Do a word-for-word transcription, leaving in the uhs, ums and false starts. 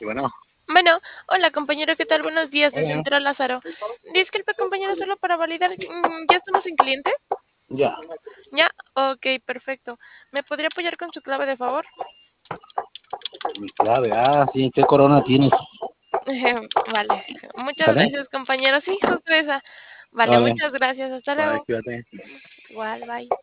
Y bueno, Bueno, hola compañero, ¿qué tal? Buenos días, se hola. centra Lázaro. Disculpe compañero, solo para validar, mm, ¿ya estamos en cliente? Ya, ¿Ya? Ok, perfecto. ¿Me podría apoyar con su clave de favor? mi clave. Ah, sí, ¿qué corona tienes? Vale, muchas ¿Sale? gracias compañero. Sí, justo esa. Vale, Vale, muchas gracias. Hasta bye, luego. cuídate. Igual, bye.